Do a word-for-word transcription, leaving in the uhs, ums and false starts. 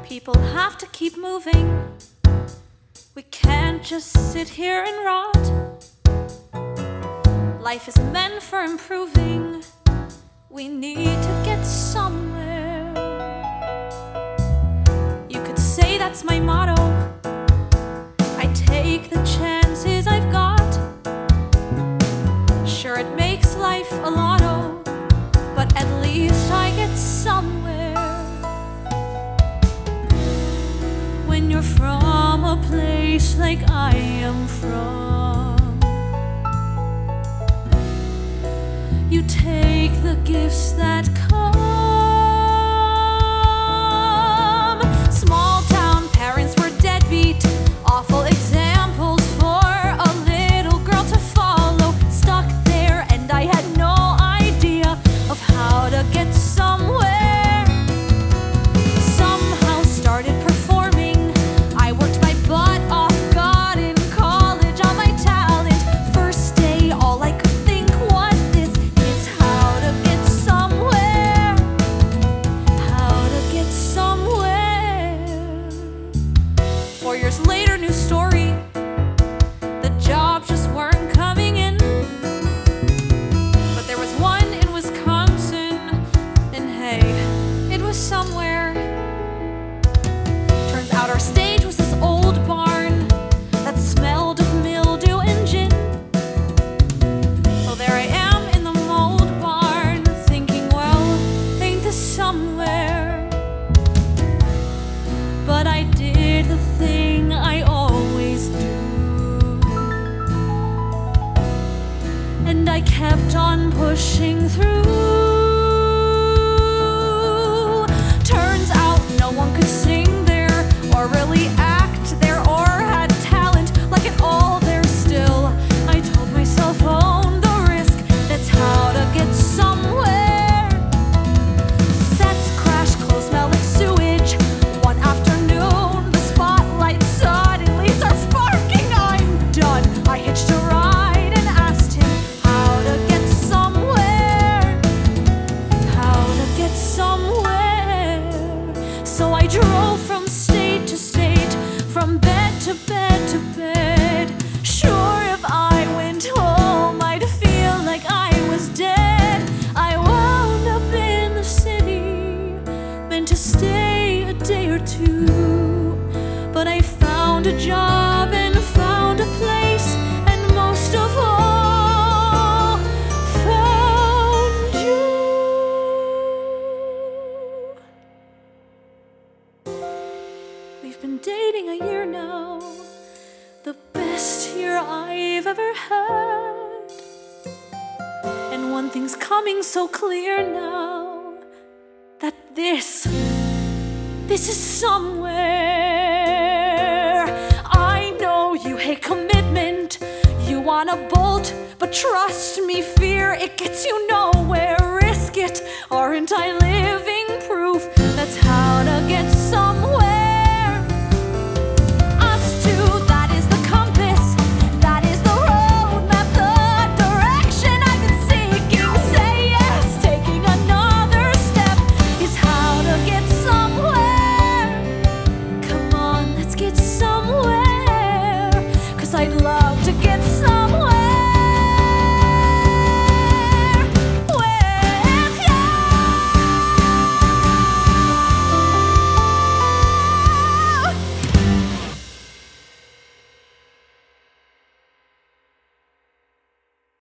People have to keep moving. We can't just sit here and rot. Life is meant for improving. We need to get somewhere. You could say that's my motto. I take the chances I've got. Sure, it makes life a lotto, but at least I get somewhere. When you're from a place like I am from, you take the gifts that come. Small town parents were deadbeat, awful examples for a little girl to follow. Stuck there and I had no idea of how to get somewhere. Somehow started performing. I worked my butt off, got in college on my talent. First day all I could think was this is how to get somewhere. How to get somewhere. Four years later, new story. The jobs just weren't coming in. But there was one in Wisconsin, and hey, it was somewhere. Turns out our stage was this old barn that smelled of mildew and gin. So there I am in the mold barn, thinking, well, ain't this somewhere? But I did the thing I always do, and I kept on pushing through. Turns out no one could sing there, or really act there, or had talent like it all there still. I told myself, own the risk, that's how to get somewhere. Sets crash, clothes smell like sewage. One afternoon, the spotlight suddenly starts sparking. I'm done. I hitched a ride and asked him how to get somewhere. How to get somewhere. So I drove from state to state, from bed to bed to bed. Sure, if I went home, I'd feel like I was dead. I wound up in the city, meant to stay a day or two. But I found a job and found a place, and most of all, found you. We've been dating a year now, the best year I've ever had. And one thing's coming so clear now, that this, this is somewhere. I know you hate commitment, you wanna bolt, but trust me, fear, it gets you nowhere. Risk it, aren't I living?